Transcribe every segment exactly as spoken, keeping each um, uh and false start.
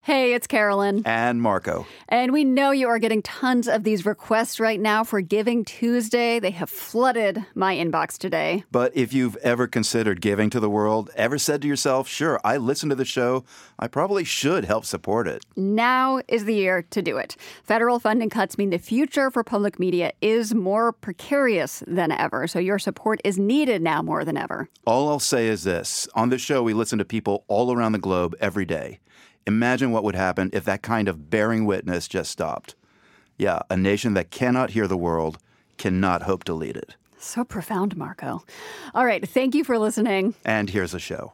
Hey, it's Carolyn. And Marco. And we know you are getting tons of these requests right now for Giving Tuesday. They have flooded my inbox today. But if you've ever considered giving to the world, ever said to yourself, sure, I listen to the show, I probably should help support it. Now is the year to do it. Federal funding cuts mean the future for public media is more precarious than ever. So your support is needed now more than ever. All I'll say is this. On this show, we listen to people all around the globe every day. Imagine what would happen if that kind of bearing witness just stopped. Yeah, a nation that cannot hear the world cannot hope to lead it. So profound, Marco. All right, thank you for listening. And here's the show.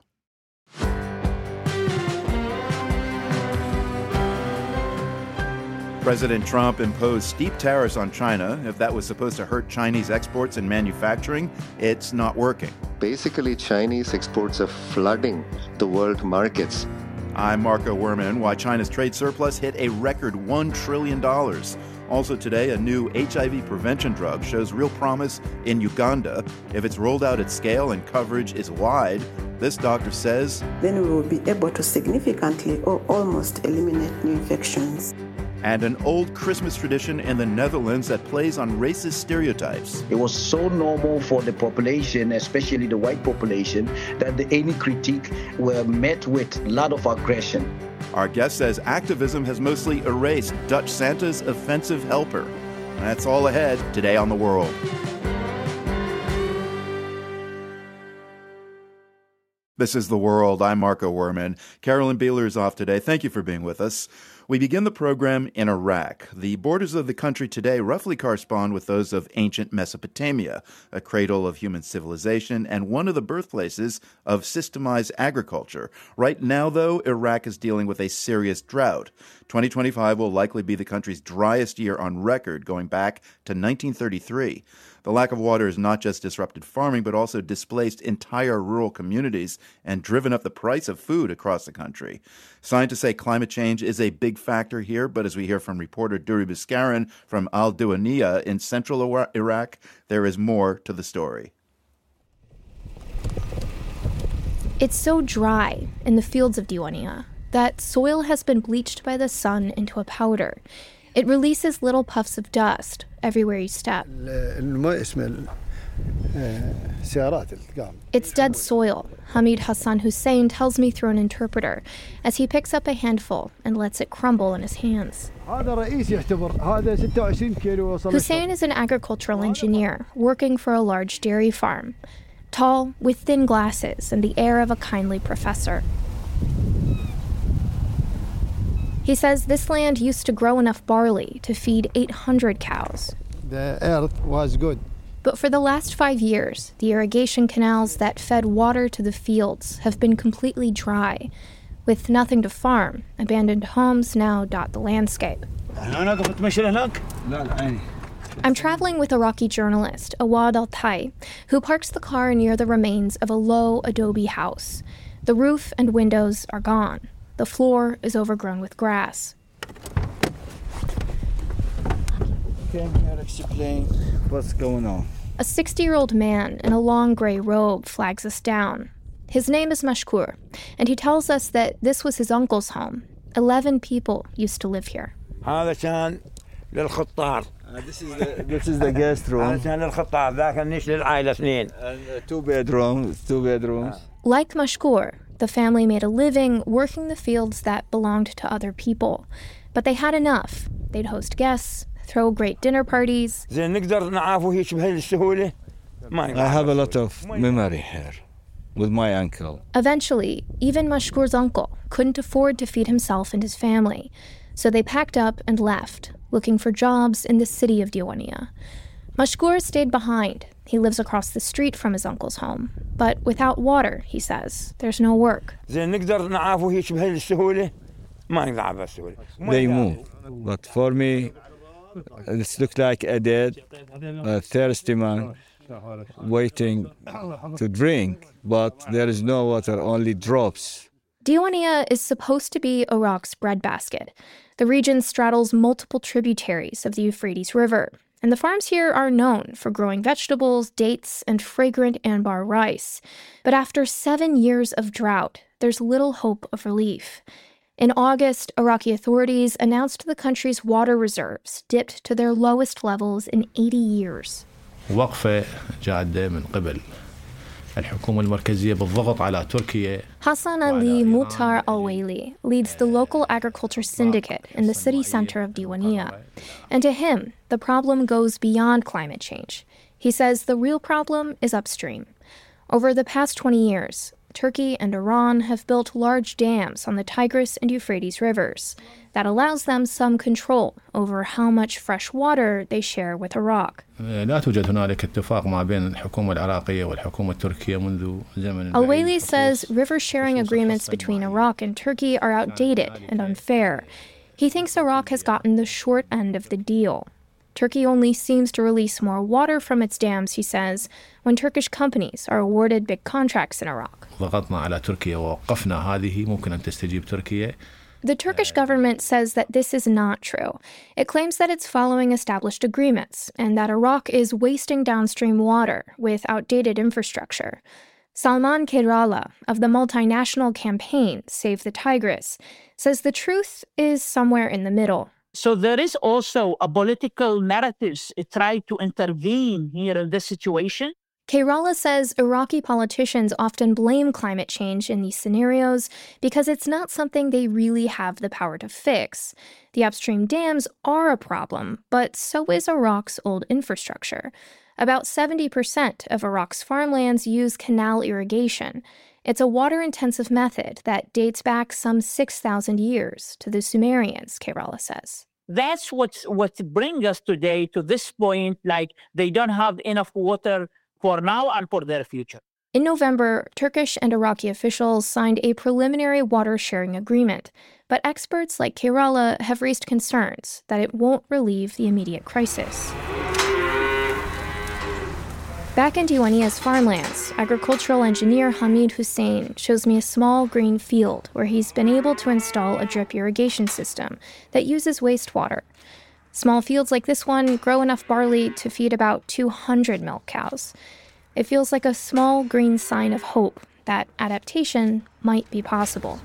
President Trump imposed steep tariffs on China. If that was supposed to hurt Chinese exports and manufacturing, it's not working. Basically, Chinese exports are flooding the world markets. I'm Marco Werman. Why China's trade surplus hit a record one trillion dollars. Also today, a new H I V prevention drug shows real promise in Uganda. If it's rolled out at scale and coverage is wide, this doctor says, then we will be able to significantly or almost eliminate new infections. And an old Christmas tradition in the Netherlands that plays on racist stereotypes. It was so normal for the population, especially the white population, that the, any critique were met with a lot of aggression. Our guest says activism has mostly erased Dutch Santa's offensive helper. That's all ahead today on The World. This is The World. I'm Marco Werman. Carolyn Beeler is off today. Thank you for being with us. We begin the program in Iraq. The borders of the country today roughly correspond with those of ancient Mesopotamia, a cradle of human civilization and one of the birthplaces of systemized agriculture. Right now, though, Iraq is dealing with a serious drought. twenty twenty-five will likely be the country's driest year on record, going back to nineteen thirty-three. The lack of water has not just disrupted farming, but also displaced entire rural communities and driven up the price of food across the country. Scientists say climate change is a big factor here, but as we hear from reporter Duri Biskaran from Al Duwaniya in central Iraq, there is more to the story. It's so dry in the fields of Diwaniyah that soil has been bleached by the sun into a powder. It releases little puffs of dust everywhere you step. It's dead soil, Hamid Hassan Hussein tells me through an interpreter, as he picks up a handful and lets it crumble in his hands. Hussein is an agricultural engineer working for a large dairy farm, tall, with thin glasses and the air of a kindly professor. He says this land used to grow enough barley to feed eight hundred cows. The earth was good. But for the last five years, the irrigation canals that fed water to the fields have been completely dry. With nothing to farm, abandoned homes now dot the landscape. I'm traveling with Iraqi journalist Awad Altai, who parks the car near the remains of a low adobe house. The roof and windows are gone. The floor is overgrown with grass. Came here explain what's going on. A sixty-year-old man in a long gray robe flags us down. His name is Mashkur, and he tells us that this was his uncle's home. Eleven people used to live here. Uh, this is the this is the guest room. And uh, two bedrooms, two bedrooms. Like Mashkur, the family made a living working the fields that belonged to other people. But they had enough. They'd host guests, throw great dinner parties. I have a lot of memory here with my uncle. Eventually, even Mashkur's uncle couldn't afford to feed himself and his family. So they packed up and left, looking for jobs in the city of Diwaniyah. Mashkur stayed behind. He lives across the street from his uncle's home. But without water, he says, there's no work. They move. But for me, it looked like a dead, a thirsty man waiting to drink. But there is no water, only drops. Diwaniyah is supposed to be Iraq's breadbasket. The region straddles multiple tributaries of the Euphrates River. And the farms here are known for growing vegetables, dates, and fragrant Anbar rice. But after seven years of drought, there's little hope of relief. In August, Iraqi authorities announced the country's water reserves dipped to their lowest levels in eighty years. وقفة جادة من قبل الحكومة المركزية بالضغط على تركيا. Hassan Ali Muhtar Al-Waili leads the local agriculture syndicate in the city center of Diwania. And to him, the problem goes beyond climate change. He says the real problem is upstream. Over the past twenty years, Turkey and Iran have built large dams on the Tigris and Euphrates rivers that allows them some control over how much fresh water they share with Iraq. لا توجد هنالك اتفاق ما بين الحكومة العراقية والحكومة التركية منذ زمن. Al-Waili says river sharing agreements between Iraq and Turkey are outdated and unfair. He thinks Iraq has gotten the short end of the deal. Turkey only seems to release more water from its dams, he says, when Turkish companies are awarded big contracts in Iraq. ضغطنا على تركيا ووقفنا هذه ممكن أن تستجيب تركيا. The Turkish government says that this is not true. It claims that it's following established agreements and that Iraq is wasting downstream water with outdated infrastructure. Salman Kerala of the multinational campaign Save the Tigris says the truth is somewhere in the middle. So there is also a political narratives try to intervene here in this situation. Kerala says Iraqi politicians often blame climate change in these scenarios because it's not something they really have the power to fix. The upstream dams are a problem, but so is Iraq's old infrastructure. About seventy percent of Iraq's farmlands use canal irrigation. It's a water-intensive method that dates back some six thousand years to the Sumerians, Kerala says. That's what's, what brings us today to this point, like they don't have enough water for now and for their future. In November, Turkish and Iraqi officials signed a preliminary water sharing agreement, but experts like Kerala have raised concerns that it won't relieve the immediate crisis. Back in Diwania's farmlands, agricultural engineer Hamid Hussein shows me a small green field where he's been able to install a drip irrigation system that uses wastewater. Small fields like this one grow enough barley to feed about two hundred milk cows. It feels like a small green sign of hope that adaptation might be possible.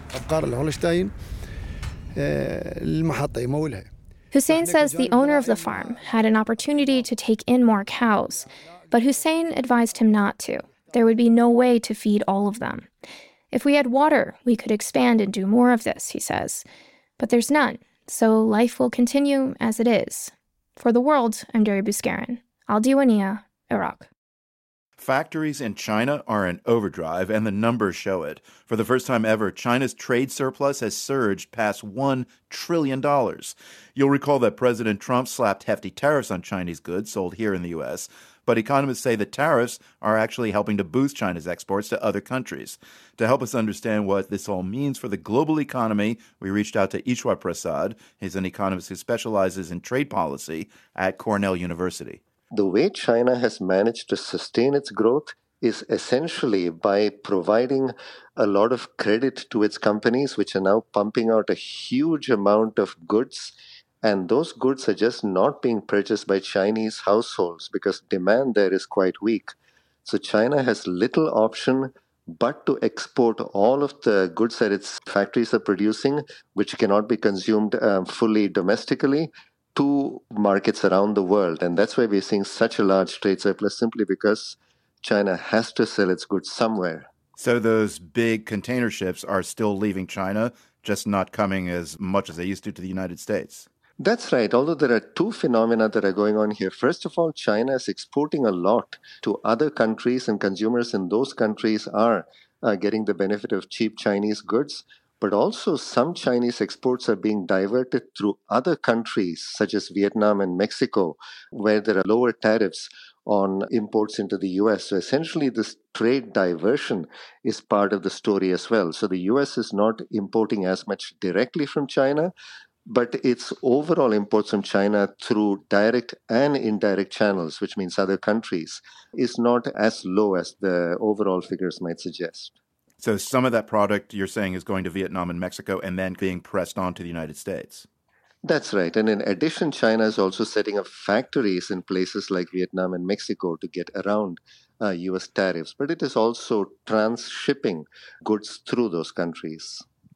Hussein says the owner of the farm had an opportunity to take in more cows, but Hussein advised him not to. There would be no way to feed all of them. If we had water, we could expand and do more of this, he says. But there's none, so life will continue as it is. For The World, I'm Deri Bouskaran, Al Diwania, Iraq. Factories in China are in overdrive, and the numbers show it. For the first time ever, China's trade surplus has surged past one trillion dollars. You'll recall that President Trump slapped hefty tariffs on Chinese goods sold here in the U S, but economists say the tariffs are actually helping to boost China's exports to other countries. To help us understand what this all means for the global economy, we reached out to Ishwar Prasad. He's an economist who specializes in trade policy at Cornell University. The way China has managed to sustain its growth is essentially by providing a lot of credit to its companies, which are now pumping out a huge amount of goods. And those goods are just not being purchased by Chinese households because demand there is quite weak. So China has little option but to export all of the goods that its factories are producing, which cannot be consumed um, fully domestically, to markets around the world. And that's why we're seeing such a large trade surplus, simply because China has to sell its goods somewhere. So those big container ships are still leaving China, just not coming as much as they used to to the United States. That's right, although there are two phenomena that are going on here. First of all, China is exporting a lot to other countries, and consumers in those countries are uh, getting the benefit of cheap Chinese goods. But also some Chinese exports are being diverted through other countries, such as Vietnam and Mexico, where there are lower tariffs on imports into the U S. So essentially, this trade diversion is part of the story as well. So the U S is not importing as much directly from China, but its overall imports from China through direct and indirect channels, which means other countries, is not as low as the overall figures might suggest. So some of that product you're saying is going to Vietnam and Mexico and then being pressed on to the United States. That's right. And in addition, China is also setting up factories in places like Vietnam and Mexico to get around uh, U S tariffs. But it is also trans-shipping goods through those countries.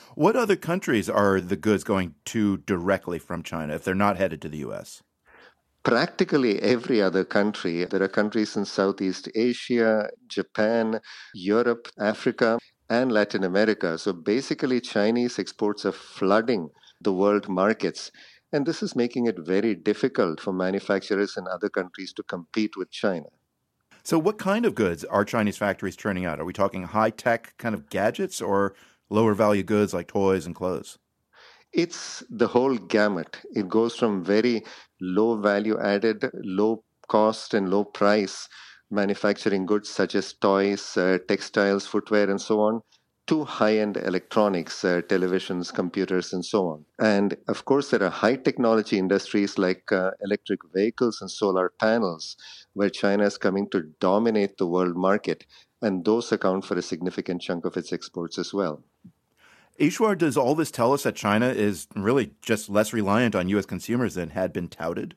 What other countries are the goods going to directly from China if they're not headed to the U S? Practically every other country. There are countries in Southeast Asia, Japan, Europe, Africa, and Latin America. So basically, Chinese exports are flooding the world markets. And this is making it very difficult for manufacturers in other countries to compete with China. So what kind of goods are Chinese factories turning out? Are we talking high-tech kind of gadgets or lower-value goods like toys and clothes? It's the whole gamut. It goes from very low value added, low cost and low price manufacturing goods such as toys, uh, textiles, footwear, and so on, to high-end electronics, uh, televisions, computers, and so on. And of course, there are high technology industries like uh, electric vehicles and solar panels, where China is coming to dominate the world market. And those account for a significant chunk of its exports as well. Ishwar, does all this tell us that China is really just less reliant on U S consumers than had been touted?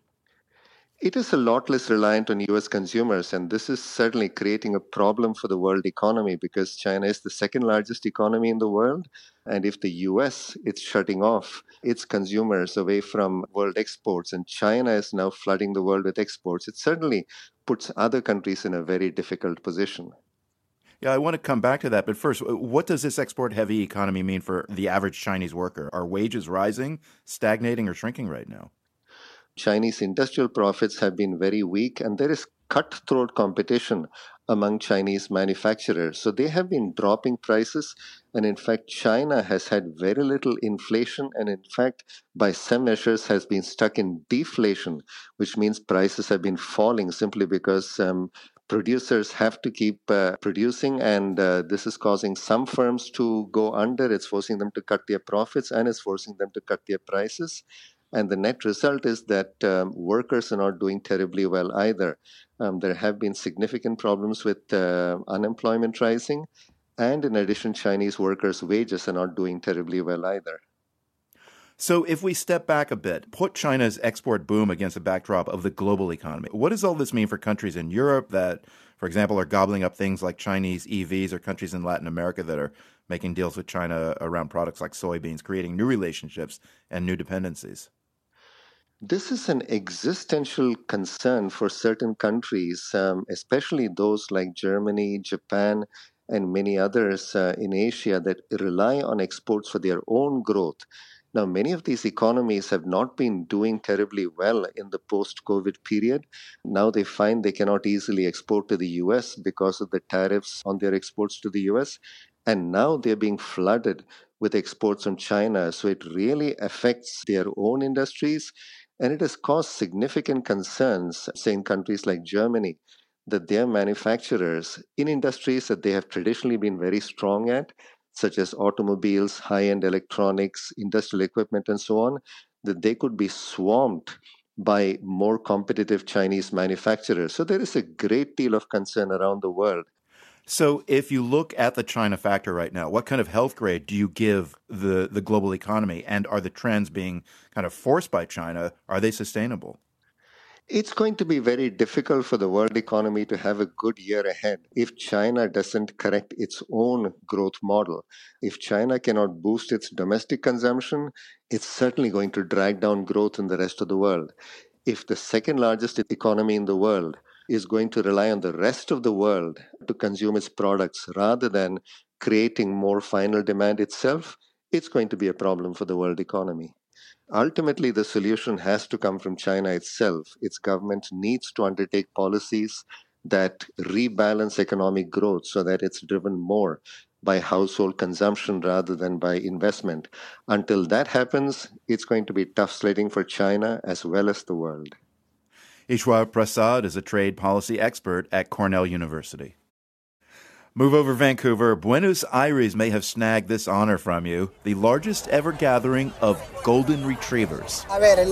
It is a lot less reliant on U S consumers, and this is certainly creating a problem for the world economy because China is the second largest economy in the world. And if the U S is shutting off its consumers away from world exports and China is now flooding the world with exports, it certainly puts other countries in a very difficult position. Yeah, I want to come back to that. But first, what does this export-heavy economy mean for the average Chinese worker? Are wages rising, stagnating, or shrinking right now? Chinese industrial profits have been very weak, and there is cutthroat competition among Chinese manufacturers. So they have been dropping prices. And in fact, China has had very little inflation. And in fact, by some measures, has been stuck in deflation, which means prices have been falling simply because um, producers have to keep uh, producing, and uh, this is causing some firms to go under. It's forcing them to cut their profits, and it's forcing them to cut their prices. And the net result is that um, workers are not doing terribly well either. Um, there have been significant problems with uh, unemployment rising, and in addition, Chinese workers' wages are not doing terribly well either. So if we step back a bit, put China's export boom against the backdrop of the global economy, what does all this mean for countries in Europe that, for example, are gobbling up things like Chinese E Vs, or countries in Latin America that are making deals with China around products like soybeans, creating new relationships and new dependencies? This is an existential concern for certain countries, um, especially those like Germany, Japan, and many others uh, in Asia that rely on exports for their own growth. Now, many of these economies have not been doing terribly well in the post-COVID period. Now they find they cannot easily export to the U S because of the tariffs on their exports to the U S. And now they're being flooded with exports from China. So it really affects their own industries. And it has caused significant concerns, say, in countries like Germany, that their manufacturers in industries that they have traditionally been very strong at, such as automobiles, high-end electronics, industrial equipment, and so on, that they could be swamped by more competitive Chinese manufacturers. So there is a great deal of concern around the world. So if you look at the China factor right now, what kind of health grade do you give the, the global economy? And are the trends being kind of forced by China? Are they sustainable? It's going to be very difficult for the world economy to have a good year ahead if China doesn't correct its own growth model. If China cannot boost its domestic consumption, it's certainly going to drag down growth in the rest of the world. If the second largest economy in the world is going to rely on the rest of the world to consume its products rather than creating more final demand itself, it's going to be a problem for the world economy. Ultimately, the solution has to come from China itself. Its government needs to undertake policies that rebalance economic growth so that it's driven more by household consumption rather than by investment. Until that happens, it's going to be tough sledding for China as well as the world. Ishwar Prasad is a trade policy expert at Cornell University. Move over, Vancouver. Buenos Aires may have snagged this honor from you, the largest ever gathering of golden retrievers.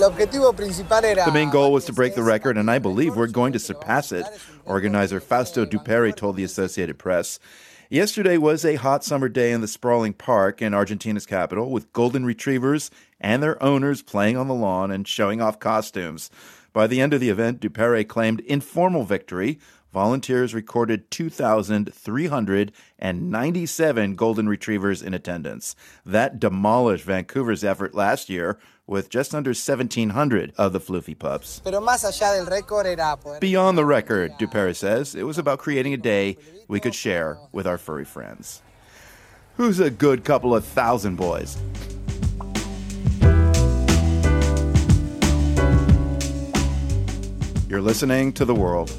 The main goal was to break the record, and I believe we're going to surpass it, organizer Fausto Duperi told the Associated Press. Yesterday was a hot summer day in the sprawling park in Argentina's capital, with golden retrievers and their owners playing on the lawn and showing off costumes. By the end of the event, Duperi claimed informal victory, volunteers recorded two thousand three hundred ninety-seven golden retrievers in attendance. That demolished Vancouver's effort last year with just under seventeen hundred of the floofy pups. Beyond the record, Dupere says, it was about creating a day we could share with our furry friends. Who's a good couple of thousand boys? You're listening to The World.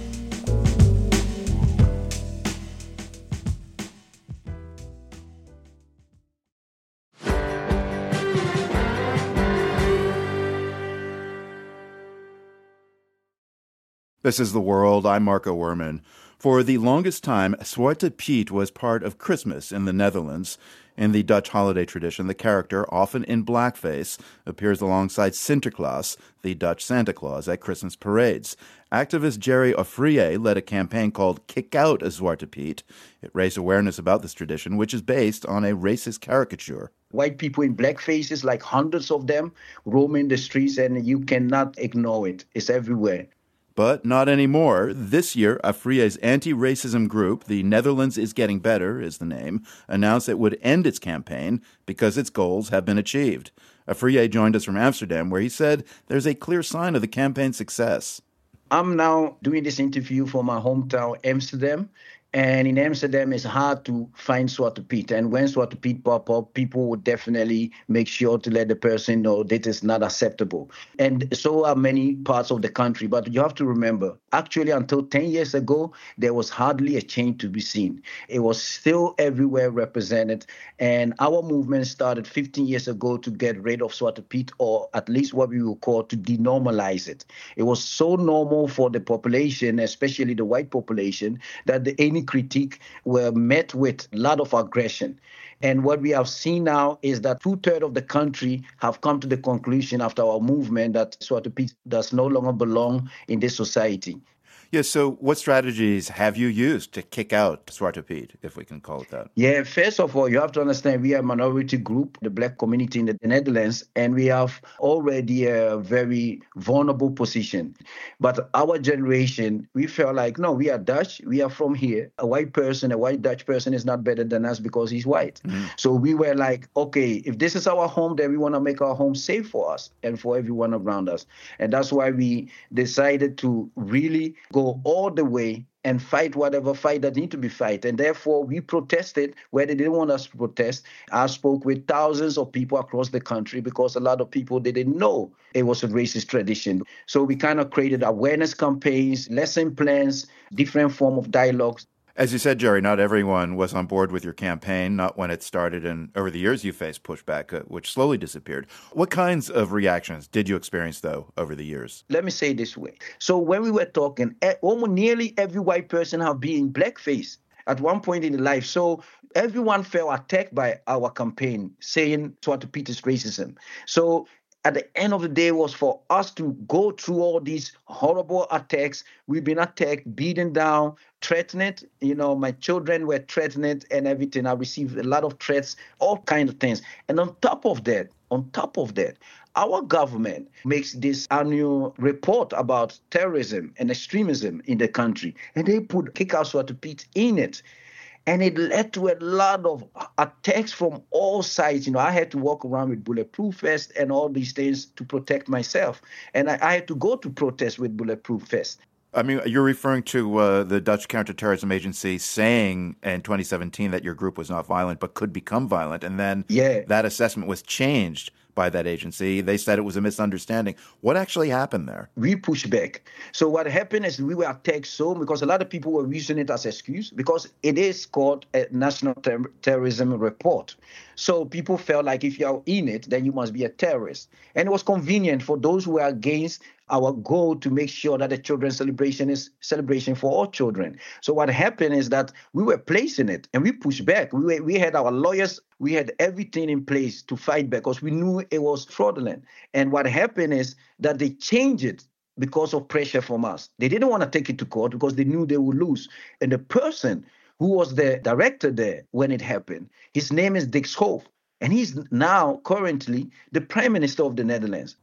This is The World. I'm Marco Werman. For the longest time, Zwarte Piet was part of Christmas in the Netherlands. In the Dutch holiday tradition, the character, often in blackface, appears alongside Sinterklaas, the Dutch Santa Claus, at Christmas parades. Activist Jerry Offrier led a campaign called Kick Out Zwarte Piet. It raised awareness about this tradition, which is based on a racist caricature. White people in black faces, like hundreds of them, roaming the streets, and you cannot ignore it. It's everywhere. But not anymore. This year, Afria's anti-racism group, The Netherlands is Getting Better is the name, announced it would end its campaign because its goals have been achieved. Afriye joined us from Amsterdam, where he said there's a clear sign of the campaign's success. I'm now doing this interview for my hometown, Amsterdam. And in Amsterdam, it's hard to find Zwarte Piet. And when Zwarte Piet pop up, people would definitely make sure to let the person know that is not acceptable. And so are many parts of the country. But you have to remember, actually, until ten years ago, there was hardly a change to be seen. It was still everywhere represented. And our movement started fifteen years ago to get rid of Zwarte Piet, or at least what we would call to denormalize it. It was so normal for the population, especially the white population, that the any critique were met with a lot of aggression. And what we have seen now is that two-thirds of the country have come to the conclusion after our movement that Zwarte Piet does no longer belong in this society. Yes, so what strategies have you used to kick out Zwarte Piet, if we can call it that? Yeah, first of all, you have to understand we are a minority group, the black community in the Netherlands, and we have already a very vulnerable position. But our generation, we felt like, no, we are Dutch, we are from here. A white person, a white Dutch person is not better than us because he's white. Mm-hmm. So we were like, okay, if this is our home, then we want to make our home safe for us and for everyone around us. And that's why we decided to really go go all the way and fight whatever fight that need to be fight. And therefore, we protested where they didn't want us to protest. I spoke with thousands of people across the country because a lot of people didn't know it was a racist tradition. So we kind of created awareness campaigns, lesson plans, different form of dialogues. As you said, Jerry, not everyone was on board with your campaign, not when it started, and over the years you faced pushback, uh, which slowly disappeared. What kinds of reactions did you experience, though, over the years? Let me say it this way. So when we were talking, almost nearly every white person have been in blackface at one point in their life. So everyone felt attacked by our campaign, saying Zwarte Piet is racism. So at the end of the day was for us to go through all these horrible attacks. We've been attacked, beaten down, threatened. You know, my children were threatened and everything. I received a lot of threats, all kinds of things. And on top of that, on top of that, our government makes this annual report about terrorism and extremism in the country. And they put Kick Out Zwarte Piet in it. And it led to a lot of attacks from all sides. You know, I had to walk around with bulletproof vests and all these things to protect myself. And I, I had to go to protest with bulletproof vests. I mean, you're referring to uh, the Dutch Counterterrorism Agency saying in twenty seventeen that your group was not violent but could become violent. And then yeah. that assessment was changed by that agency. They said it was a misunderstanding. What actually happened there? We pushed back. So what happened is we were attacked so because a lot of people were using it as an excuse because it is called a national ter- terrorism report. So people felt like if you're in it, then you must be a terrorist. And it was convenient for those who were against our goal to make sure that the children's celebration is celebration for all children. So what happened is that we were placing it and we pushed back. We were, we had our lawyers, we had everything in place to fight back because we knew it was fraudulent. And what happened is that they changed it because of pressure from us. They didn't want to take it to court because they knew they would lose. And the person who was the director there when it happened, his name is Dick Schoof. And he's now currently the Prime Minister of the Netherlands.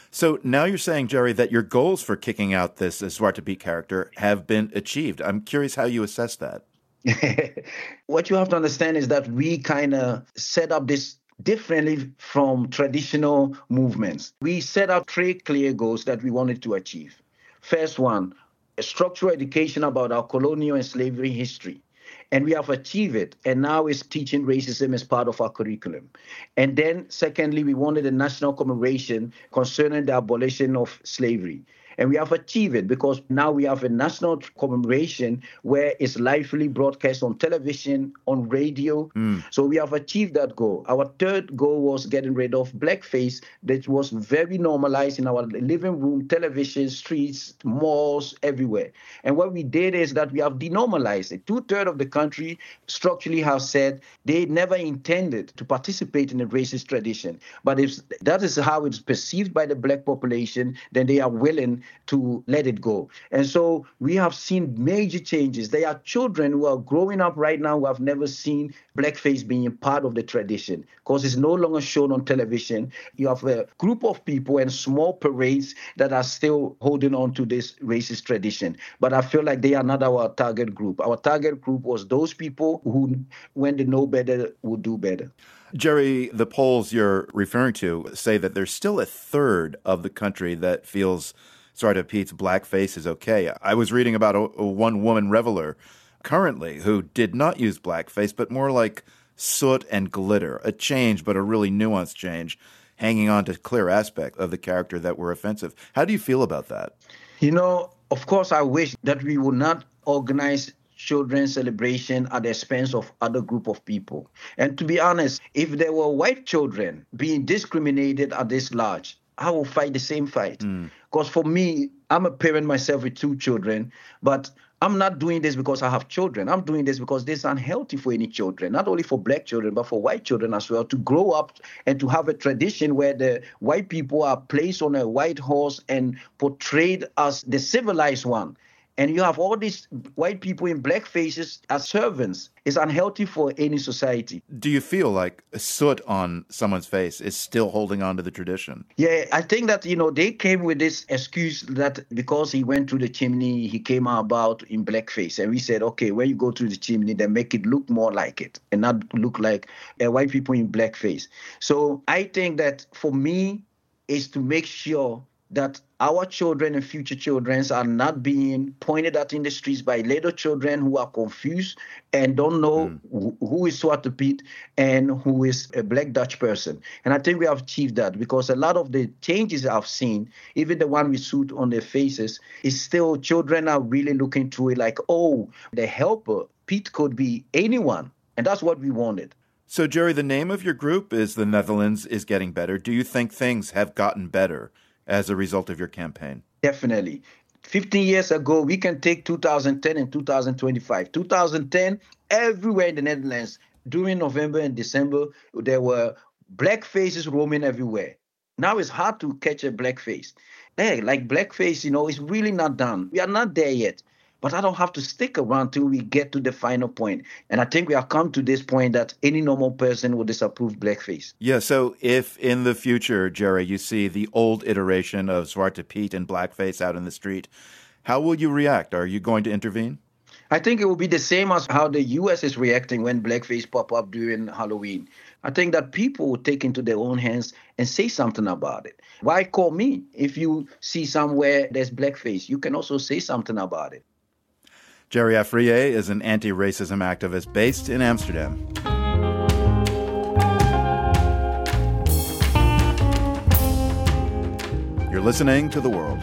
So now you're saying, Jerry, that your goals for kicking out this Zwarte Piet character have been achieved. I'm curious how you assess that. What you have to understand is that we kind of set up this differently from traditional movements. We set up three clear goals that we wanted to achieve. First one, a structural education about our colonial and slavery history. And we have achieved it. And now it's teaching racism as part of our curriculum. And then secondly, we wanted a national commemoration concerning the abolition of slavery. And we have achieved it because now we have a national commemoration where it's lively broadcast on television, on radio. Mm. So we have achieved that goal. Our third goal was getting rid of blackface that was very normalized in our living room, television, streets, malls, everywhere. And what we did is that we have denormalized it. Two-thirds of the country structurally have said they never intended to participate in a racist tradition. But if that is how it's perceived by the black population, then they are willing to let it go. And so we have seen major changes. There are children who are growing up right now who have never seen blackface being part of the tradition because it's no longer shown on television. You have a group of people and small parades that are still holding on to this racist tradition. But I feel like they are not our target group. Our target group was those people who, when they know better, will do better. Jerry, the polls you're referring to say that there's still a third of the country that feels Zwarte Piet's blackface is okay. I was reading about a, a one-woman reveler currently who did not use blackface, but more like soot and glitter, a change, but a really nuanced change, hanging on to clear aspects of the character that were offensive. How do you feel about that? You know, of course, I wish that we would not organize children's celebration at the expense of other group of people. And to be honest, if there were white children being discriminated at this large, I will fight the same fight. Because mm. for me, I'm a parent myself with two children, but I'm not doing this because I have children. I'm doing this because this is unhealthy for any children, not only for black children, but for white children as well, to grow up and to have a tradition where the white people are placed on a white horse and portrayed as the civilized one. And you have all these white people in black faces as servants. It's unhealthy for any society. Do you feel like soot on someone's face is still holding on to the tradition? Yeah, I think that, you know, they came with this excuse that because he went through the chimney, he came about in blackface. And we said, okay, when you go through the chimney, then make it look more like it and not look like uh, white people in blackface. So I think that for me is to make sure that our children and future children are not being pointed at in the streets by little children who are confused and don't know mm. who is Zwarte Piet and who is a Black Dutch person. And I think we have achieved that because a lot of the changes I've seen, even the one with soot on their faces, is still children are really looking through it like, oh, the helper, Piet could be anyone. And that's what we wanted. So, Jerry, the name of your group is The Netherlands is Getting Better. Do you think things have gotten better as a result of your campaign? Definitely. fifteen years ago, we can take two thousand ten and two thousand twenty-five. two thousand ten, everywhere in the Netherlands, during November and December, there were black faces roaming everywhere. Now it's hard to catch a black face. Hey, like blackface, you know, it's really not done. We are not there yet. But I don't have to stick around till we get to the final point. And I think we have come to this point that any normal person will disapprove blackface. Yeah, so if in the future, Jerry, you see the old iteration of Zwarte Piet and blackface out in the street, how will you react? Are you going to intervene? I think it will be the same as how the U S is reacting when blackface pop up during Halloween. I think that people will take into their own hands and say something about it. Why call me? If you see somewhere there's blackface, you can also say something about it. Jerry Afriyie is an anti-racism activist based in Amsterdam. You're listening to The World.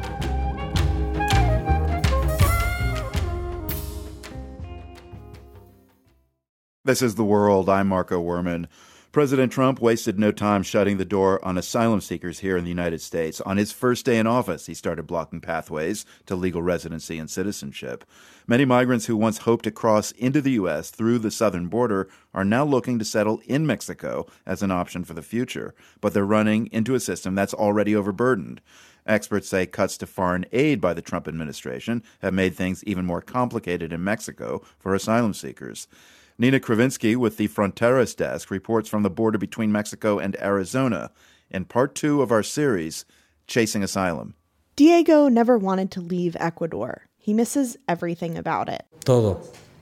This is The World. I'm Marco Werman. President Trump wasted no time shutting the door on asylum seekers here in the United States. On his first day in office, he started blocking pathways to legal residency and citizenship. Many migrants who once hoped to cross into the U S through the southern border are now looking to settle in Mexico as an option for the future, but they're running into a system that's already overburdened. Experts say cuts to foreign aid by the Trump administration have made things even more complicated in Mexico for asylum seekers. Nina Kravinsky with the Fronteras Desk reports from the border between Mexico and Arizona. In part two of our series, Chasing Asylum. Diego never wanted to leave Ecuador. He misses everything about it. Todo.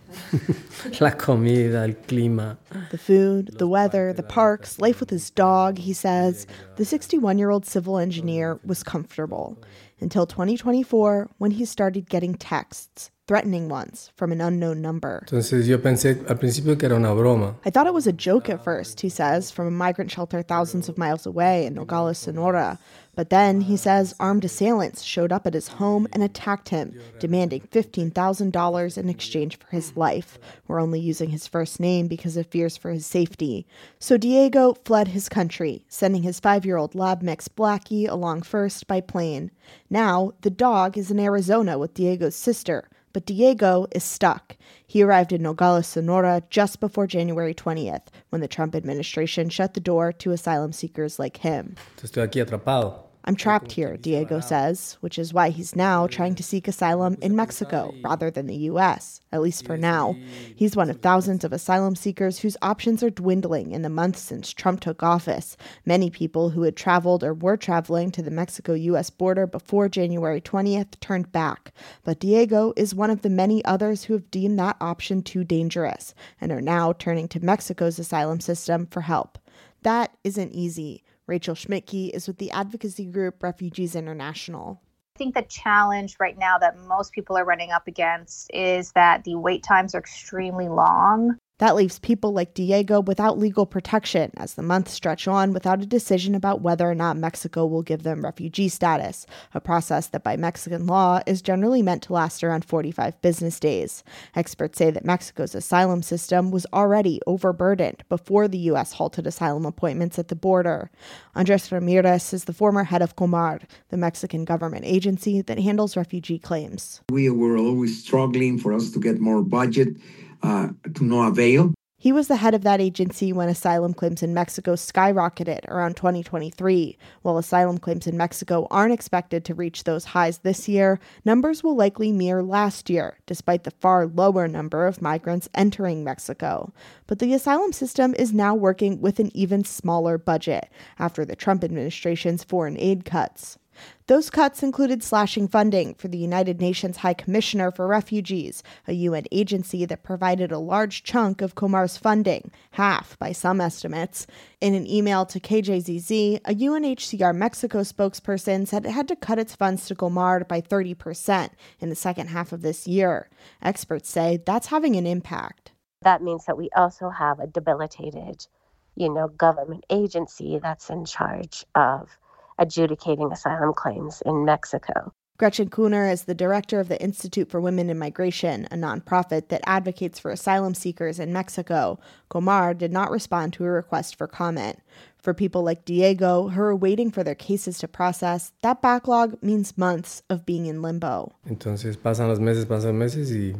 La comida, el clima. The food, the weather, the parks, life with his dog, he says. The sixty-one-year-old civil engineer was comfortable until twenty twenty-four, when he started getting texts, threatening ones, from an unknown number. Entonces yo pensé al principio que era una broma. I thought it was a joke at first, he says, from a migrant shelter thousands of miles away in Nogales, Sonora. But then, he says, armed assailants showed up at his home and attacked him, demanding fifteen thousand dollars in exchange for his life. We're only using his first name because of fears for his safety. So Diego fled his country, sending his five-year-old lab mix Blackie along first by plane. Now, the dog is in Arizona with Diego's sister, but Diego is stuck. He arrived in Nogales, Sonora just before January twentieth, when the Trump administration shut the door to asylum seekers like him. Estoy aquí atrapado. I'm trapped here, Diego says, which is why he's now trying to seek asylum in Mexico rather than the U S, at least for now. He's one of thousands of asylum seekers whose options are dwindling in the months since Trump took office. Many people who had traveled or were traveling to the Mexico-U S border before January twentieth turned back. But Diego is one of the many others who have deemed that option too dangerous and are now turning to Mexico's asylum system for help. That isn't easy. Rachel Schmidtke is with the advocacy group Refugees International. I think the challenge right now that most people are running up against is that the wait times are extremely long. That leaves people like Diego without legal protection as the months stretch on without a decision about whether or not Mexico will give them refugee status, a process that by Mexican law is generally meant to last around forty-five business days. Experts say that Mexico's asylum system was already overburdened before the U S halted asylum appointments at the border. Andres Ramirez is the former head of COMAR, the Mexican government agency that handles refugee claims. We were always struggling for us to get more budget. Uh, to no avail. He was the head of that agency when asylum claims in Mexico skyrocketed around twenty twenty-three. While asylum claims in Mexico aren't expected to reach those highs this year, numbers will likely mirror last year, despite the far lower number of migrants entering Mexico. But the asylum system is now working with an even smaller budget after the Trump administration's foreign aid cuts. Those cuts included slashing funding for the United Nations High Commissioner for Refugees, a U N agency that provided a large chunk of COMAR's funding, half by some estimates. In an email to K J Z Z, a U N H C R Mexico spokesperson said it had to cut its funds to COMAR by thirty percent in the second half of this year. Experts say that's having an impact. That means that we also have a debilitated, you know, government agency that's in charge of adjudicating asylum claims in Mexico. Gretchen Kuhner is the director of the Institute for Women in Migration, a nonprofit that advocates for asylum seekers in Mexico. COMAR did not respond to a request for comment. For people like Diego, who are waiting for their cases to process, that backlog means months of being in limbo. Entonces pasan los meses, pasan meses y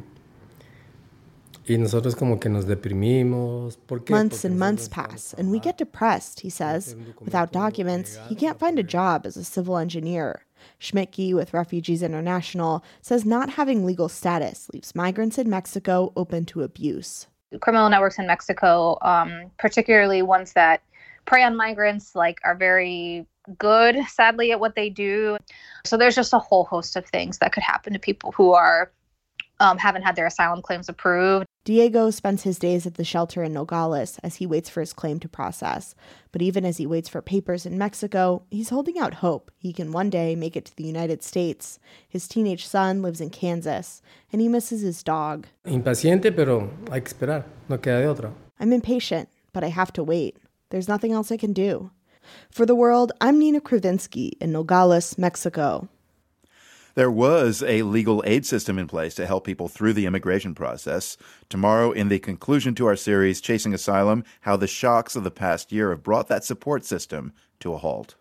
Y nosotros como que nos deprimimos. ¿Por qué? Months and months pass, and we get depressed, he says. Without documents, he can't find a job as a civil engineer. Schmidtke with Refugees International says not having legal status leaves migrants in Mexico open to abuse. Criminal networks in Mexico, um, particularly ones that prey on migrants, like are very good, sadly, at what they do. So there's just a whole host of things that could happen to people who are um, haven't had their asylum claims approved. Diego spends his days at the shelter in Nogales as he waits for his claim to process. But even as he waits for papers in Mexico, he's holding out hope he can one day make it to the United States. His teenage son lives in Kansas, and he misses his dog. Impaciente, pero hay que esperar. No queda de otra. I'm impatient, but I have to wait. There's nothing else I can do. For The World, I'm Nina Kravinsky in Nogales, Mexico. There was a legal aid system in place to help people through the immigration process. Tomorrow, in the conclusion to our series, Chasing Asylum, how the shocks of the past year have brought that support system to a halt.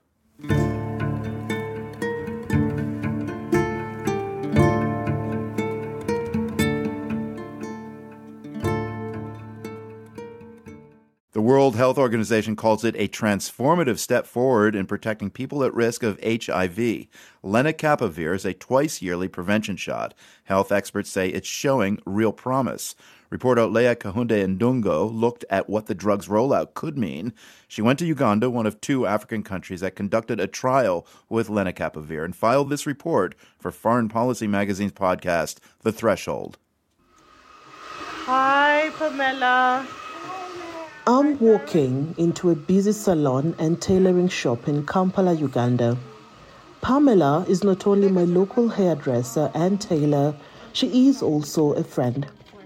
The World World Health Organization calls it a transformative step forward in protecting people at risk of H I V. Lenacapavir is a twice-yearly prevention shot. Health experts say it's showing real promise. Reporter Leah Kahunde Ndungo looked at what the drug's rollout could mean. She went to Uganda, one of two African countries that conducted a trial with lenacapavir, and filed this report for Foreign Policy Magazine's podcast, The Threshold. Hi, Pamela. I'm walking into a busy salon and tailoring shop in Kampala, Uganda. Pamela is not only my local hairdresser and tailor, she is also a friend.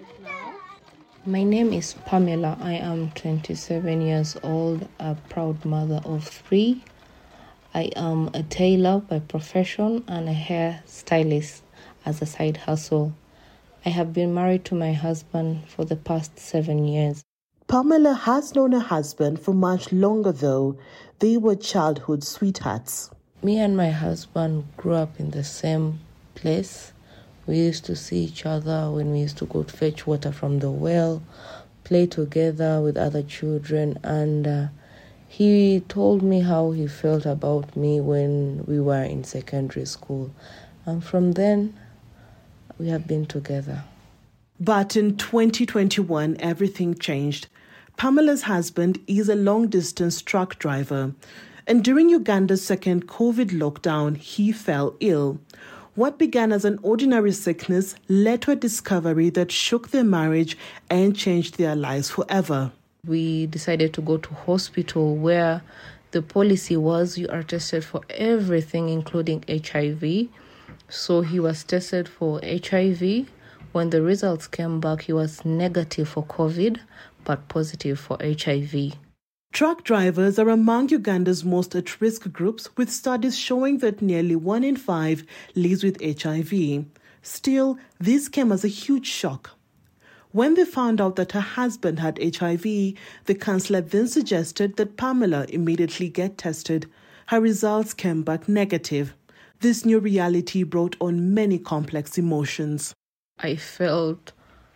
My name is Pamela. I am twenty-seven years old, a proud mother of three. I am a tailor by profession and a hair stylist as a side hustle. I have been married to my husband for the past seven years. Pamela has known her husband for much longer, though. They were childhood sweethearts. Me and my husband grew up in the same place. We used to see each other when we used to go to fetch water from the well, play together with other children, and uh, he told me how he felt about me when we were in secondary school. And from then, we have been together. But in twenty twenty-one, everything changed. Pamela's husband is a long-distance truck driver, and during Uganda's second COVID lockdown, he fell ill. What began as an ordinary sickness led to a discovery that shook their marriage and changed their lives forever. We decided to go to hospital where the policy was you are tested for everything, including H I V. So he was tested for H I V. When the results came back, he was negative for COVID, but positive for H I V. Truck drivers are among Uganda's most at-risk groups, with studies showing that nearly one in five lives with H I V. Still, this came as a huge shock. When they found out that her husband had H I V, the counsellor then suggested that Pamela immediately get tested. Her results came back negative. This new reality brought on many complex emotions. I felt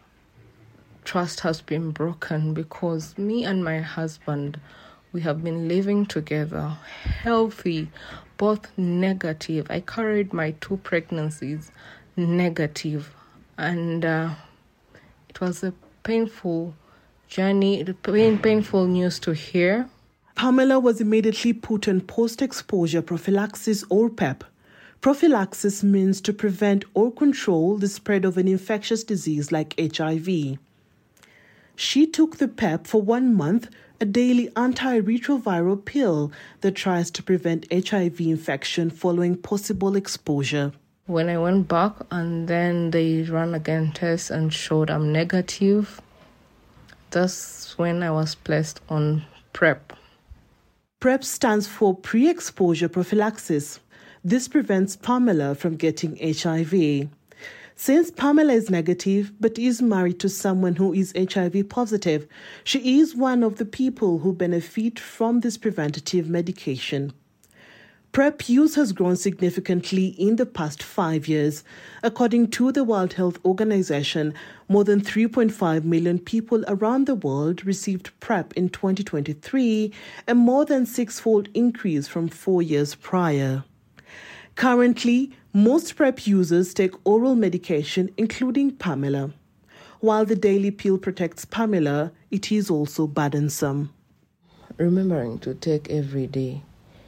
trust has been broken because me and my husband, we have been living together, healthy, both negative. I carried my two pregnancies negative, and uh, it was a painful journey, pain, painful news to hear. Pamela was immediately put on post-exposure prophylaxis or PEP. Prophylaxis means to prevent or control the spread of an infectious disease like H I V. She took the PEP for one month, a daily antiretroviral pill that tries to prevent H I V infection following possible exposure. When I went back and then they ran again tests and showed I'm negative, that's when I was placed on PrEP. PrEP stands for pre-exposure prophylaxis. This prevents Pamela from getting H I V. Since Pamela is negative but is married to someone who is H I V positive, she is one of the people who benefit from this preventative medication. PrEP use has grown significantly in the past five years. According to the World Health Organization, more than three point five million people around the world received PrEP in twenty twenty-three, a more than six-fold increase from four years prior. Currently, most PrEP users take oral medication, including Pamela. While the daily pill protects Pamela, it is also burdensome. Remembering to take every day,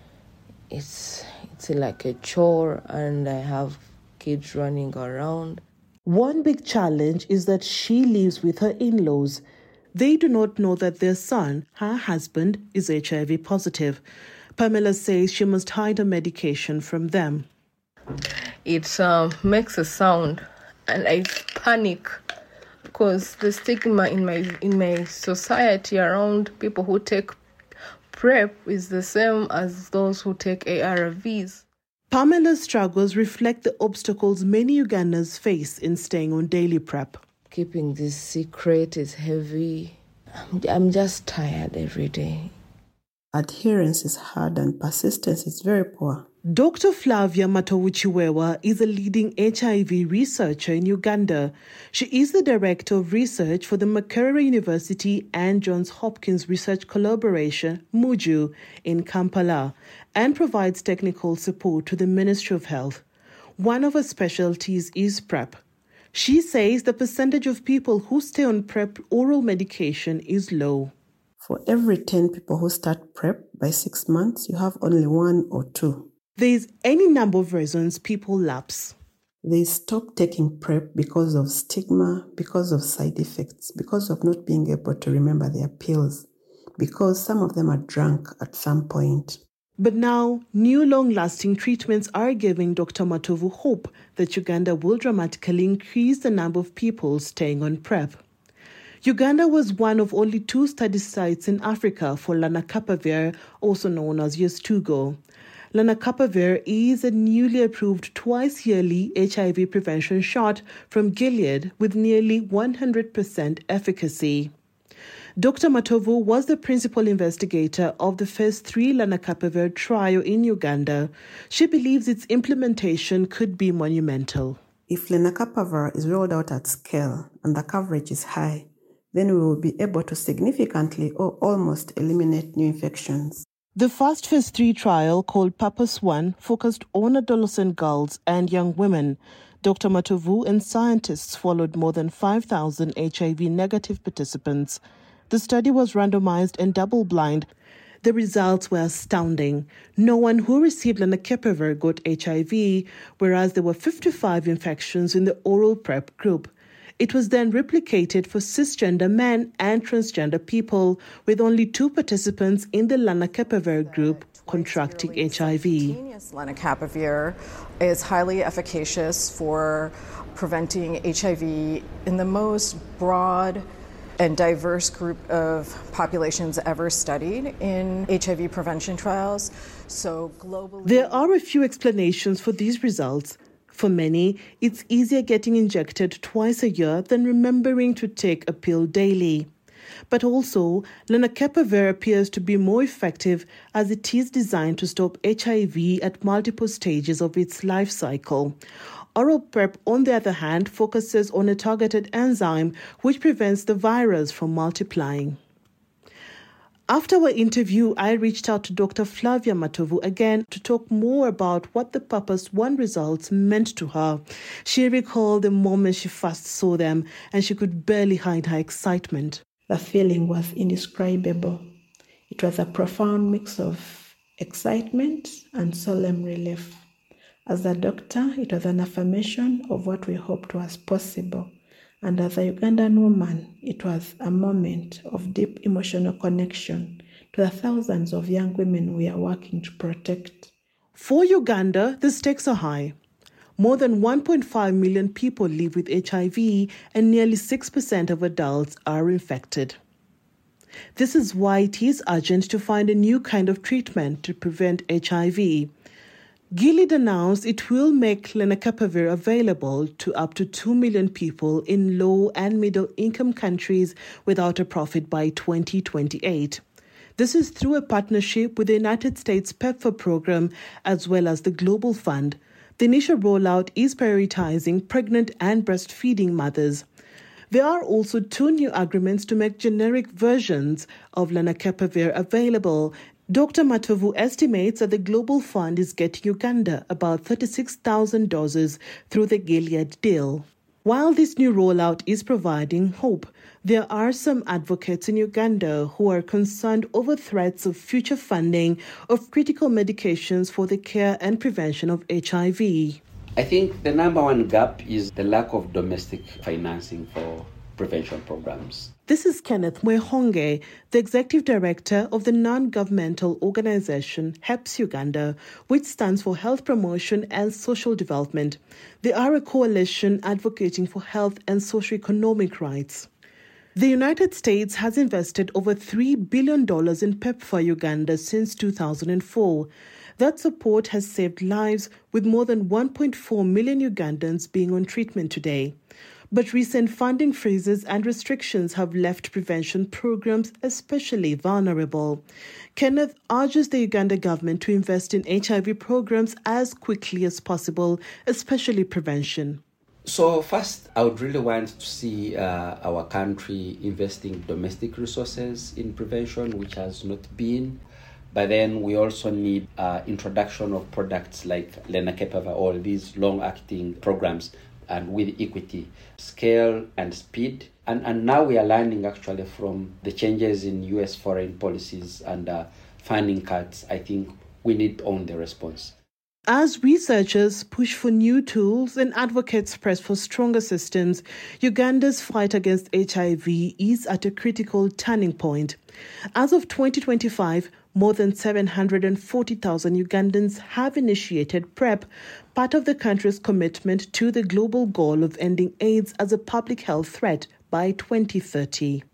it's it's like a chore, and I have kids running around. One big challenge is that she lives with her in-laws. They do not know that their son, her husband, is H I V positive. Pamela says she must hide her medication from them. It uh, makes a sound, and I panic because the stigma in my in my society around people who take PrEP is the same as those who take A R Vs. Pamela's struggles reflect the obstacles many Ugandans face in staying on daily PrEP. Keeping this secret is heavy. I'm, I'm just tired every day. adherence is hard and persistence is very poor. Doctor Flavia Matovu-Chiwewa is a leading H I V researcher in Uganda. She is the director of research for the Makerere University and Johns Hopkins Research Collaboration, MUJU, in Kampala, and provides technical support to the Ministry of Health. One of her specialties is PrEP. She says the percentage of people who stay on PrEP oral medication is low. For every ten people who start PrEP, by six months, you have only one or two. There is any number of reasons people lapse. They stop taking PrEP because of stigma, because of side effects, because of not being able to remember their pills, because some of them are drunk at some point. But now, new long-lasting treatments are giving Doctor Matovu hope that Uganda will dramatically increase the number of people staying on PrEP. Uganda was one of only two study sites in Africa for lenacapavir, also known as Yeztugo. Lenacapavir is a newly approved twice-yearly H I V prevention shot from Gilead with nearly one hundred percent efficacy. Doctor Matovu was the principal investigator of the phase three lenacapavir trial in Uganda. She believes its implementation could be monumental. If lenacapavir is rolled out at scale and the coverage is high, then we will be able to significantly or almost eliminate new infections. The first phase three trial, called PURPOSE one, focused on adolescent girls and young women. Doctor Matovu and scientists followed more than five thousand H I V-negative participants. The study was randomized and double-blind. The results were astounding. No one who received lenacapavir got H I V, whereas there were fifty-five infections in the oral PrEP group. It was then replicated for cisgender men and transgender people, with only two participants in the lenacapavir group contracting H I V. Lenacapavir is highly efficacious for preventing H I V in the most broad and diverse group of populations ever studied in H I V prevention trials. So globally, there are a few explanations for these results. For many, it's easier getting injected twice a year than remembering to take a pill daily. But also, lenacapavir appears to be more effective as it is designed to stop H I V at multiple stages of its life cycle. Oral PrEP, on the other hand, focuses on a targeted enzyme which prevents the virus from multiplying. After our interview, I reached out to Doctor Flavia Matovu again to talk more about what the PURPOSE one results meant to her. She recalled the moment she first saw them, and she could barely hide her excitement. The feeling was indescribable. It was a profound mix of excitement and solemn relief. As a doctor, it was an affirmation of what we hoped was possible. And as a Ugandan woman, it was a moment of deep emotional connection to the thousands of young women we are working to protect. For Uganda, the stakes are high. More than one point five million people live with H I V, and nearly six percent of adults are infected. This is why it is urgent to find a new kind of treatment to prevent H I V. Gilead announced it will make lenacapavir available to up to two million people in low and middle income countries without a profit by twenty twenty-eight. This is through a partnership with the United States PEPFAR program as well as the Global Fund. The initial rollout is prioritizing pregnant and breastfeeding mothers. There are also two new agreements to make generic versions of lenacapavir available. Doctor Matovu estimates that the Global Fund is getting Uganda about thirty-six thousand doses through the Gilead deal. While this new rollout is providing hope, there are some advocates in Uganda who are concerned over threats of future funding of critical medications for the care and prevention of H I V. I think the number one gap is the lack of domestic financing for prevention programs. This is Kenneth Mwehonge, the executive director of the non-governmental organization HEPS Uganda, which stands for Health Promotion and Social Development. They are a coalition advocating for health and socioeconomic rights. The United States has invested over three billion dollars in PEPFAR Uganda since two thousand four. That support has saved lives, with more than one point four million Ugandans being on treatment today. But recent funding freezes and restrictions have left prevention programs especially vulnerable. Kenneth urges the Uganda government to invest in H I V programs as quickly as possible, especially prevention. So first, I would really want to see uh, our country investing domestic resources in prevention, which has not been. But then we also need uh, introduction of products like lenacapavir, all these long-acting programs, and with equity, scale and speed. And, and now we are learning actually from the changes in U S foreign policies and uh, funding cuts. I think we need to own the response. As researchers push for new tools and advocates press for stronger systems, Uganda's fight against H I V is at a critical turning point. As of twenty twenty-five, more than seven hundred forty thousand Ugandans have initiated PrEP, part of the country's commitment to the global goal of ending AIDS as a public health threat by twenty thirty.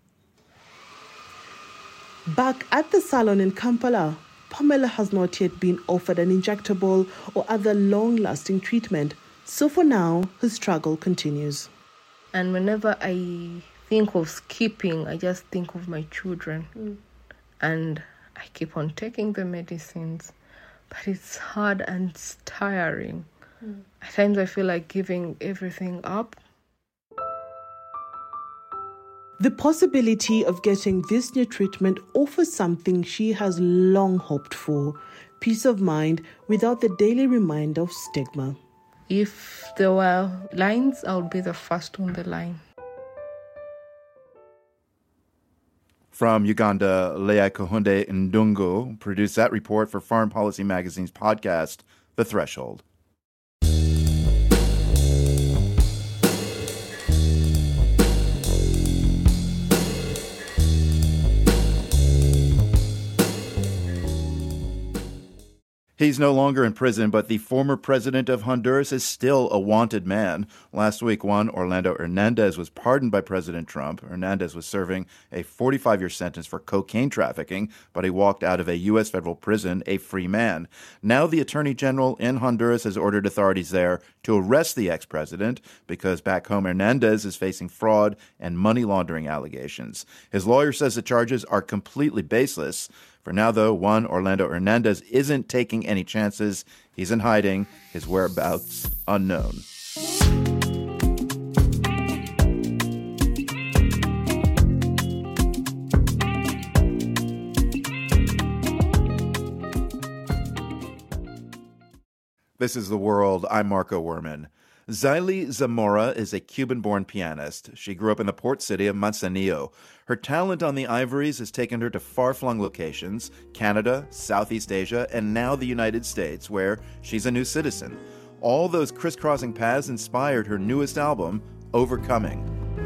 Back at the salon in Kampala, Pamela has not yet been offered an injectable or other long-lasting treatment. So for now, her struggle continues. And whenever I think of skipping, I just think of my children. Mm. And I keep on taking the medicines. But it's hard and it's tiring. Mm. At times I feel like giving everything up. The possibility of getting this new treatment offers something she has long hoped for, peace of mind without the daily reminder of stigma. If there were lines, I would be the first on the line. From Uganda, Leah Kahunde Ndungu produced that report for Foreign Policy Magazine's podcast, The Threshold. He's no longer in prison, but the former president of Honduras is still a wanted man. Last week, Juan Orlando Hernandez was pardoned by President Trump. Hernandez was serving a forty-five-year sentence for cocaine trafficking, but he walked out of a U S federal prison a free man. Now the attorney general in Honduras has ordered authorities there to arrest the ex-president because back home Hernandez is facing fraud and money laundering allegations. His lawyer says the charges are completely baseless. For now, though, Juan Orlando Hernandez isn't taking any chances. He's in hiding, his whereabouts unknown. This is The World. I'm Marco Werman. Zaily Zamora is a Cuban-born pianist. She grew up in the port city of Manzanillo. Her talent on the ivories has taken her to far-flung locations, Canada, Southeast Asia, and now the United States, where she's a new citizen. All those crisscrossing paths inspired her newest album, Overcoming.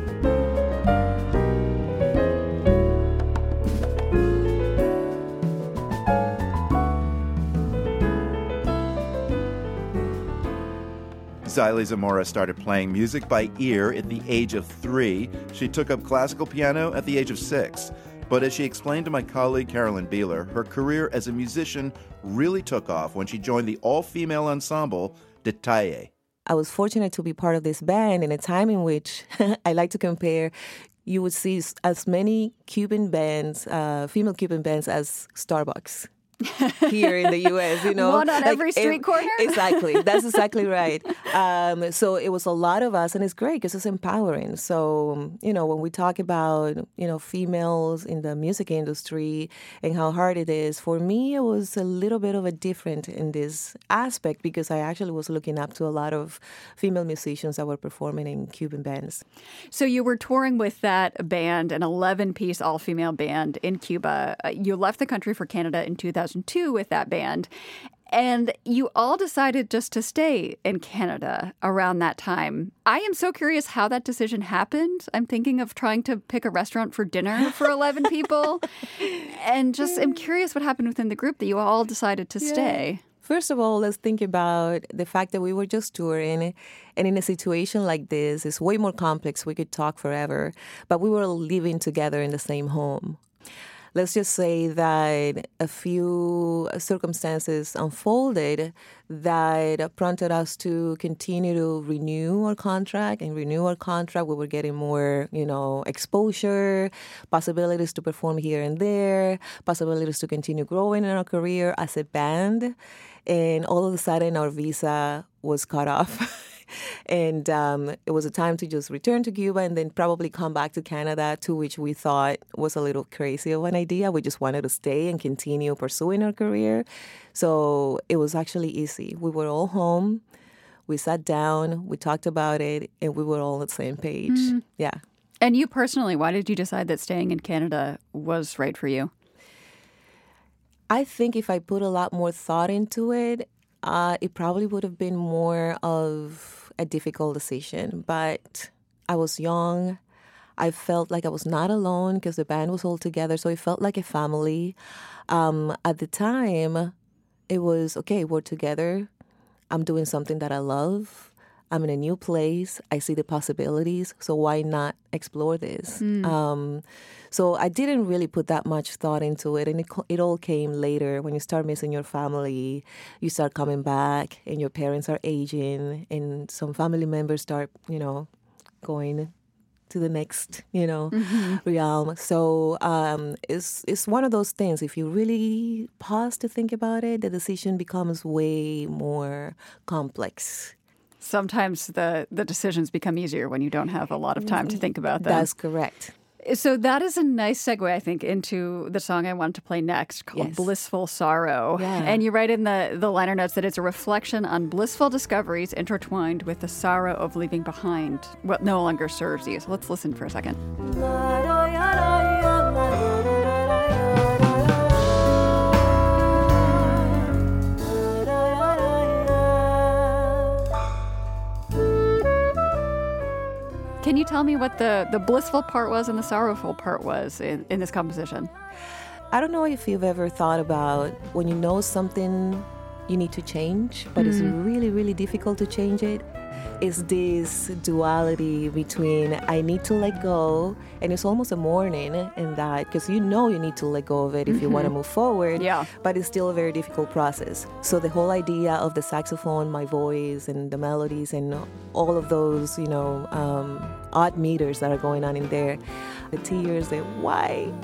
Zaily Zamora started playing music by ear at the age of three. She took up classical piano at the age of six. But as she explained to my colleague Carolyn Beeler, her career as a musician really took off when she joined the all-female ensemble Detalle. I was fortunate to be part of this band in a time in which I like to compare. You would see as many Cuban bands, uh, female Cuban bands, as Starbucks. Here in the U S, you know. One on like, every street it, corner? Exactly. That's exactly right. Um, so it was a lot of us, and it's great because it's empowering. So, you know, when we talk about, you know, females in the music industry and how hard it is, for me, it was a little bit of a different in this aspect because I actually was looking up to a lot of female musicians that were performing in Cuban bands. So you were touring with that band, an eleven-piece all-female band in Cuba. You left the country for Canada in two thousand two with that band. And you all decided just to stay in Canada around that time. I am so curious how that decision happened. I'm thinking of trying to pick a restaurant for dinner for eleven people. And just am curious what happened within the group that you all decided to yeah. stay. First of all, let's think about the fact that we were just touring. And in a situation like this, it's way more complex. We could talk forever. But we were living together in the same home. let's just say that a few circumstances unfolded that prompted us to continue to renew our contract and renew our contract. We were getting more, you know, exposure, possibilities to perform here and there, possibilities to continue growing in our career as a band. And all of a sudden, our visa was cut off. And um, it was a time to just return to Cuba and then probably come back to Canada, to which we thought was a little crazy of an idea. We just wanted to stay and continue pursuing our career. So it was actually easy. We were all home. We sat down. We talked about it. And we were all on the same page. Mm. Yeah. And you personally, why did you decide that staying in Canada was right for you? I think if I put a lot more thought into it, uh, it probably would have been more of a difficult decision, but I was young. I felt like I was not alone because the band was all together, so it felt like a family. Um, at the time, it was, okay, we're together. I'm doing something that I love. I'm in a new place. I see the possibilities, so why not explore this? Mm. Um, so I didn't really put that much thought into it, and it, it all came later. When you start missing your family, you start coming back, and your parents are aging, and some family members start, you know, going to the next, you know, mm-hmm. realm. So um, it's it's one of those things. If you really pause to think about it, the decision becomes way more complex. Sometimes the, the decisions become easier when you don't have a lot of time to think about them. That's correct. So that is a nice segue, I think, into the song I wanted to play next, called yes. Blissful Sorrow. Yeah. And you write in the, the liner notes that it's a reflection on blissful discoveries intertwined with the sorrow of leaving behind what no longer serves you. So let's listen for a second. Can you tell me what the, the blissful part was and the sorrowful part was in, in this composition? I don't know if you've ever thought about when you know something you need to change, but mm. it's really, really difficult to change it. It's this duality between I need to let go, and it's almost a mourning in that, because you know you need to let go of it if mm-hmm. you want to move forward, yeah. but it's still a very difficult process. So the whole idea of the saxophone, my voice, and the melodies, and all of those, you know, um, odd meters that are going on in there, the tears, the why.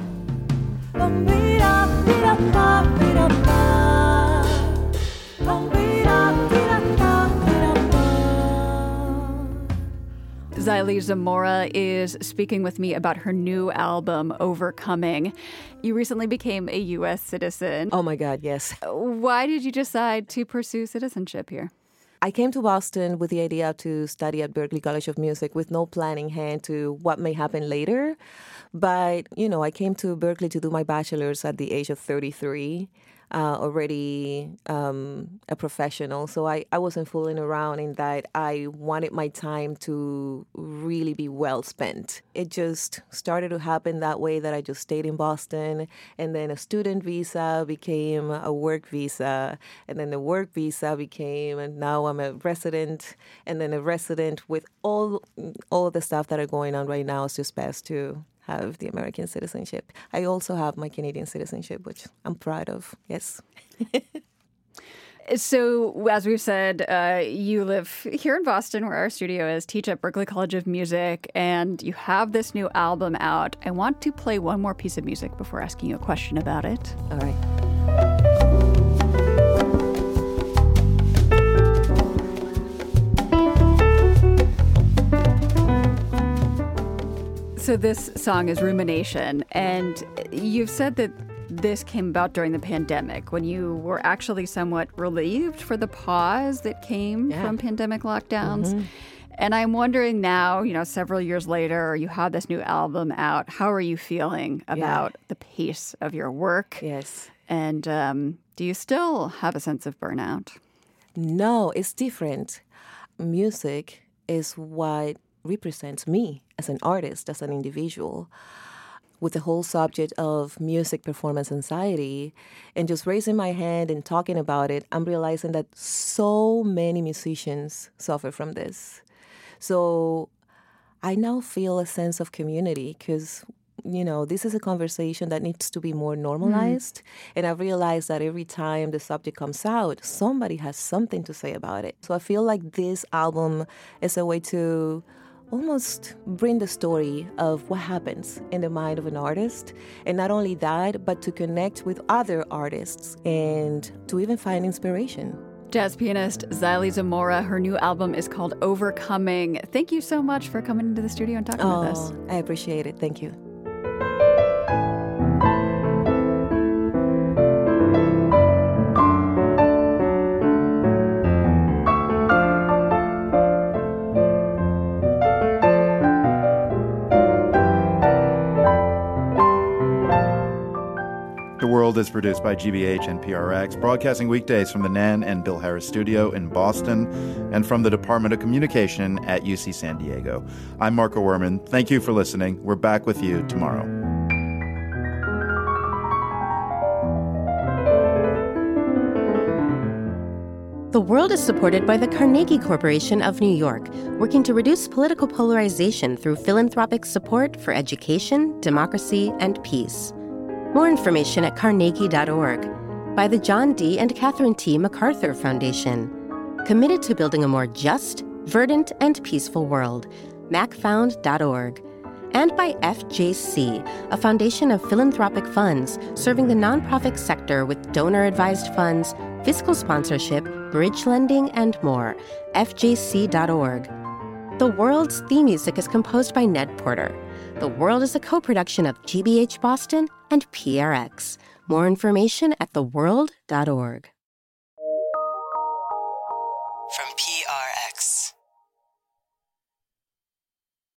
Xylee Zamora is speaking with me about her new album, Overcoming. You recently became a U S citizen. Oh my God, yes. Why did you decide to pursue citizenship here? I came to Boston with the idea to study at Berklee College of Music with no plan in hand to what may happen later. But, you know, I came to Berklee to do my bachelor's at the age of thirty-three. Uh, already um, a professional. So I, I wasn't fooling around in that I wanted my time to really be well spent. It just started to happen that way, that I just stayed in Boston, and then a student visa became a work visa, and then the work visa became, and now I'm a resident, and then a resident with all, all the stuff that are going on right now. It's just best to have the American citizenship. I also have my Canadian citizenship, which I'm proud of. Yes. So, as we've said, uh, you live here in Boston, where our studio is, teach at Berklee College of Music, and you have this new album out. I want to play one more piece of music before asking you a question about it. All right. So this song is Rumination, and you've said that this came about during the pandemic, when you were actually somewhat relieved for the pause that came yeah. from pandemic lockdowns. Mm-hmm. And I'm wondering now, you know, several years later, you have this new album out. How are you feeling about yeah. the pace of your work? Yes. And um, do you still have a sense of burnout? No, it's different. Music is what represents me as an artist, as an individual. With the whole subject of music performance anxiety, and just raising my hand and talking about it, I'm realizing that so many musicians suffer from this. So I now feel a sense of community, because you know, this is a conversation that needs to be more normalized. Mm. And I realized that every time the subject comes out, somebody has something to say about it. So I feel like this album is a way to almost bring the story of what happens in the mind of an artist. And not only that, but to connect with other artists and to even find inspiration. Jazz pianist Xylee Zamora, her new album is called Overcoming. Thank you so much for coming into the studio and talking oh, with us. I appreciate it. Thank you. The World is produced by G B H and P R X, broadcasting weekdays from the Nan and Bill Harris studio in Boston and from the Department of Communication at U C San Diego. I'm Marco Werman. Thank you for listening. We're back with you tomorrow. The World is supported by the Carnegie Corporation of New York, working to reduce political polarization through philanthropic support for education, democracy, and peace. More information at carnegie dot org. By the John D. and Catherine T. MacArthur Foundation. Committed to building a more just, verdant, and peaceful world. mac found dot org. And by F J C, a foundation of philanthropic funds serving the nonprofit sector with donor-advised funds, fiscal sponsorship, bridge lending, and more. F J C dot org. The World's theme music is composed by Ned Porter. The World is a co-production of G B H Boston and P R X. More information at the world dot org. From P